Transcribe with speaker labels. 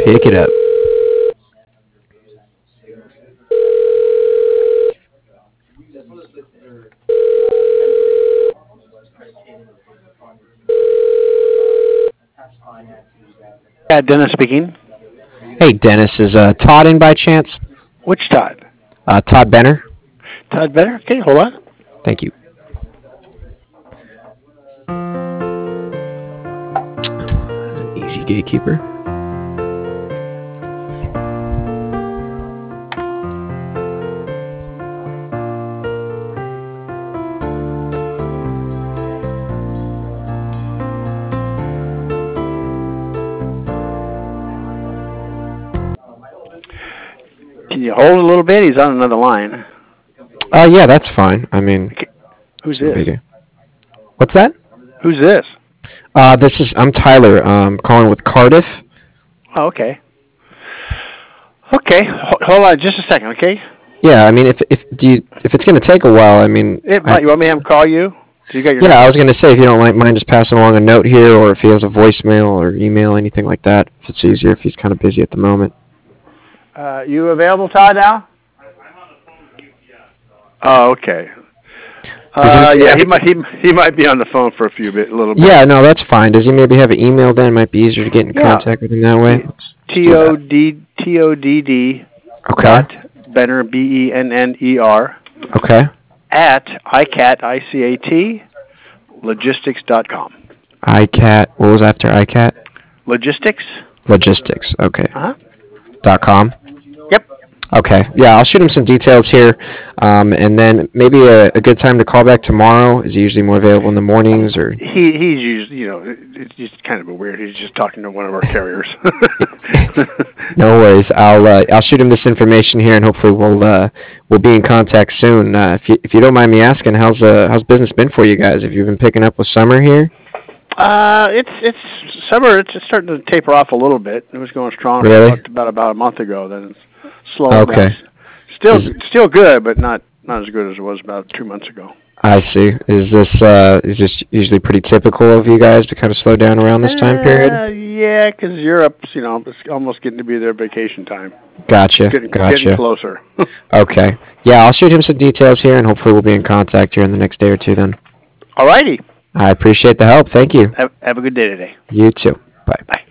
Speaker 1: pick it up.
Speaker 2: Yeah, Dennis speaking.
Speaker 1: Hey, Dennis, is Todd in by chance?
Speaker 2: Which Todd?
Speaker 1: Todd Benner.
Speaker 2: Todd Better? Okay, hold on.
Speaker 1: Thank you. Easy gatekeeper.
Speaker 2: Can you hold a little bit? He's on another line.
Speaker 1: Yeah, that's fine. I mean,
Speaker 2: Okay. Who's
Speaker 1: no
Speaker 2: this?
Speaker 1: biggie. What's that?
Speaker 2: Who's this?
Speaker 1: I'm Tyler. Calling with Cardiff.
Speaker 2: Oh, okay. Okay, hold on just a second, okay?
Speaker 1: Yeah, I mean, if it's gonna take a while, I mean,
Speaker 2: You want me to have him call you? You got your
Speaker 1: yeah, I was gonna say if you don't mind just passing along a note here, or if he has a voicemail or email, anything like that. If it's easier, if he's kind of busy at the moment.
Speaker 2: You available, Todd, now? Oh, okay. Yeah, he might be on the phone for a little bit.
Speaker 1: Yeah, no, that's fine. Does he maybe have an email then? It might be easier to get in contact with him that way.
Speaker 2: TODD
Speaker 1: Okay.
Speaker 2: dot Benner BENNER
Speaker 1: Okay.
Speaker 2: at ICAT logistics.com.
Speaker 1: ICAT. What was after ICAT?
Speaker 2: Logistics?
Speaker 1: Logistics. Okay.
Speaker 2: Uh-huh.
Speaker 1: .com.
Speaker 2: Yep.
Speaker 1: Okay. Yeah, I'll shoot him some details here, and then maybe a good time to call back tomorrow. Is he usually more available in the mornings or?
Speaker 2: He's usually, it's just kind of a weird. He's just talking to one of our carriers.
Speaker 1: No worries. I'll shoot him this information here, and hopefully we'll be in contact soon. If you don't mind me asking, how's business been for you guys? Have you been picking up with summer here?
Speaker 2: It's summer. It's starting to taper off a little bit. It was going strong
Speaker 1: Really?
Speaker 2: about a month ago. Then it's slowing
Speaker 1: Okay.
Speaker 2: down. Still good, but not as good as it was about 2 months ago.
Speaker 1: I see. Is this usually pretty typical of you guys to kind of slow down around this time period?
Speaker 2: Yeah, because Europe's, it's almost getting to be their vacation time.
Speaker 1: Gotcha.
Speaker 2: Getting closer.
Speaker 1: Okay. Yeah, I'll shoot him some details here, and hopefully we'll be in contact here in the next day or two then.
Speaker 2: All righty.
Speaker 1: I appreciate the help. Thank you.
Speaker 2: Have a good day today.
Speaker 1: You too. Bye.
Speaker 2: Bye.